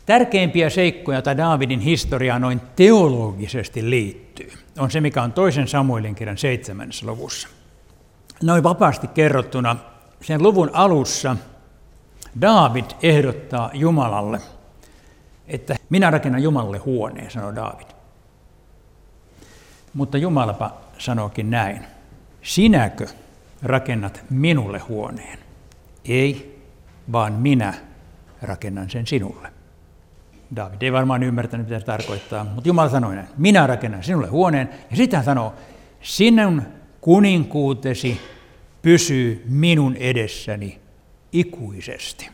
Tärkeimpiä seikkoja, joita Daavidin historiaan noin teologisesti liittyy, on se, mikä on 2 Samuelin kirjan 7. luvussa. Noin vapaasti kerrottuna sen luvun alussa Daavid ehdottaa Jumalalle, että minä rakennan Jumalalle huoneen, sanoo Daavid. Mutta Jumalapa sanookin näin, sinäkö rakennat minulle huoneen? Ei, vaan minä rakennan sen sinulle. Daavid ei varmaan ymmärtänyt, mitä se tarkoittaa, mutta Jumala sanoi näin, minä rakennan sinulle huoneen. Ja sitten hän sanoo, sinun kuninkuutesi pysyy minun edessäni ikuisesti.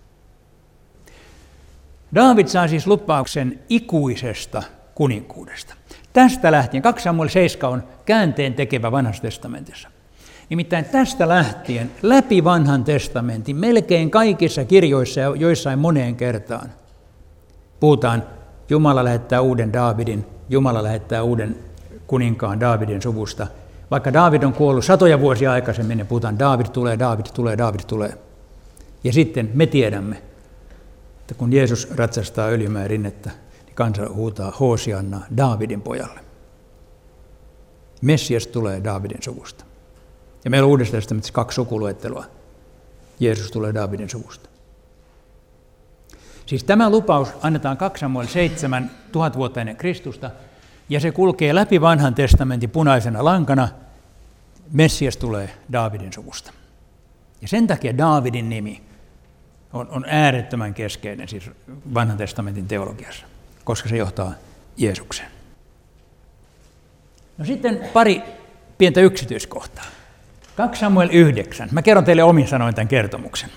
Daavid saa siis lupauksen ikuisesta kuninkuudesta. Tästä lähtien, 2 Samuel 7 on käänteen tekevä Vanhassa testamentissa. Nimittäin tästä lähtien läpi Vanhan testamentin, melkein kaikissa kirjoissa ja joissain moneen kertaan, puhutaan, Jumala lähettää uuden Daavidin, Jumala lähettää uuden kuninkaan Daavidin suvusta. Vaikka Daavid on kuollut satoja vuosia aikaisemmin, niin puhutaan Daavid tulee, Daavid tulee, Daavid tulee. Ja sitten me tiedämme, että kun Jeesus ratsastaa Öljymäen rinnettä, niin kansa huutaa Hoosiannaa Daavidin pojalle. Messias tulee Daavidin suvusta. Ja meillä on Uudessa testamentissa 2 sukuluettelua. Jeesus tulee Daavidin suvusta. Siis tämä lupaus annetaan 2 Samuel 7, 1000 vuotta ennen Kristusta, ja se kulkee läpi Vanhan testamentin punaisena lankana. Messias tulee Daavidin suvusta. Ja sen takia Daavidin nimi on äärettömän keskeinen siis Vanhan testamentin teologiassa, koska se johtaa Jeesukseen. No sitten pari pientä yksityiskohtaa. 2 Samuel 9. Mä kerron teille omin sanoin tämän kertomuksen.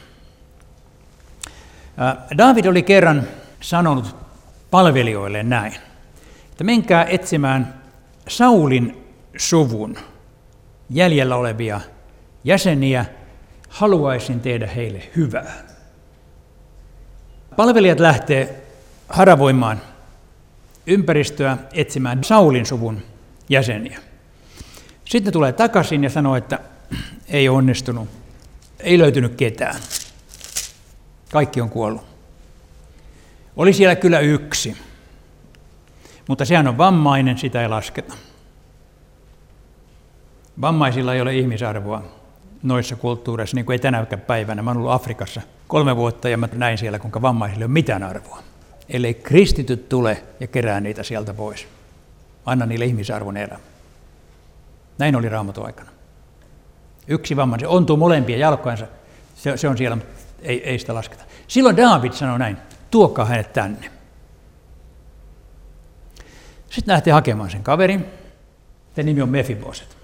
Daavid oli kerran sanonut palvelijoille näin, että menkää etsimään Saulin suvun jäljellä olevia jäseniä, haluaisin tehdä heille hyvää. Palvelijat lähtee haravoimaan ympäristöä etsimään Saulin suvun jäseniä. Sitten ne tulee takaisin ja sanoo, että ei onnistunut, ei löytynyt ketään. Kaikki on kuollut. Oli siellä kyllä yksi, mutta sehän on vammainen, sitä ei lasketa. Vammaisilla ei ole ihmisarvoa noissa kulttuureissa, niin kuin ei tänäkään päivänä. Mä olen ollut Afrikassa 3 vuotta ja mä näin siellä, kuinka vammaisilla ei ole mitään arvoa. Ellei kristityt tule ja kerää niitä sieltä pois. Anna niille ihmisarvon elää. Näin oli Raamatun aikana. Yksi vammainen, se ontuu molempia jalkojensa, se on siellä, ei sitä lasketa. Silloin Daavid sanoi näin, tuokaa hänet tänne. Sitten lähtee hakemaan sen kaverin, sen nimi on Mefiboset.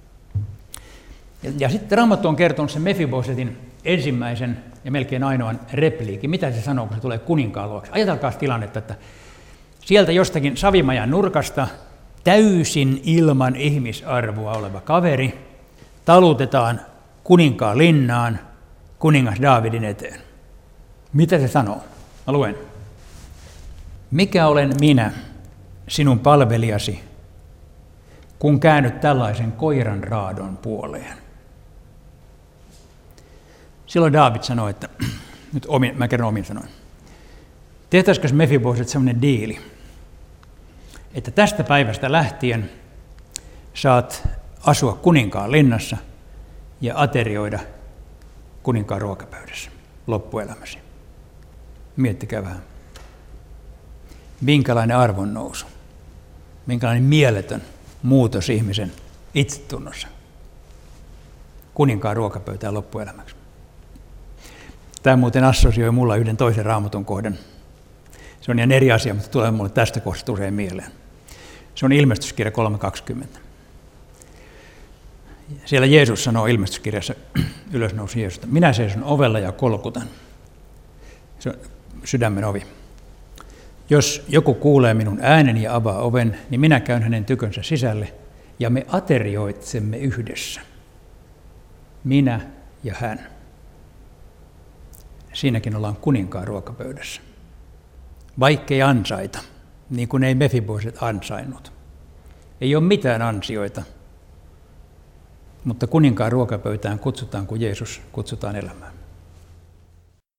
Ja sitten Raamattu on kertonut sen Mefibosetin ensimmäisen ja melkein ainoan repliikin. Mitä se sanoo, kun se tulee kuninkaan luokse? Ajatelkaa tilannetta, että sieltä jostakin savimajan nurkasta täysin ilman ihmisarvoa oleva kaveri talutetaan kuninkaan linnaan kuningas Daavidin eteen. Mitä se sanoo? Mä luen. Mikä olen minä, sinun palvelijasi, kun käännyt tällaisen koiran raadon puoleen? Silloin Daavid sanoi, että, mä kerron omin sanoin, tehtäisikö Mefiboset sellainen diili, että tästä päivästä lähtien saat asua kuninkaan linnassa ja aterioida kuninkaan ruokapöydässä loppuelämäsi. Miettikää vähän. Minkälainen arvonnousu, minkälainen mieletön muutos ihmisen itsetunnossa. Kuninkaan ruokapöytään loppuelämäksi. Tämä muuten assosioi mulla yhden toisen Raamatun kohdan. Se on ihan eri asia, mutta tulee mulle tästä kohdasta usein mieleen. Se on Ilmestyskirja 3.20. Siellä Jeesus sanoo Ilmestyskirjassa ylösnousi Jeesusta, minä seison ovella ja kolkutan. Se on sydämen ovi. Jos joku kuulee minun ääneni ja avaa oven, niin minä käyn hänen tykönsä sisälle ja me aterioitsemme yhdessä. Minä ja hän. Siinäkin ollaan kuninkaan ruokapöydässä. Vaikkei ansaita, niin kuin ei Mefiboset ansainnut. Ei ole mitään ansioita, mutta kuninkaan ruokapöytään kutsutaan, kun Jeesus kutsutaan elämään.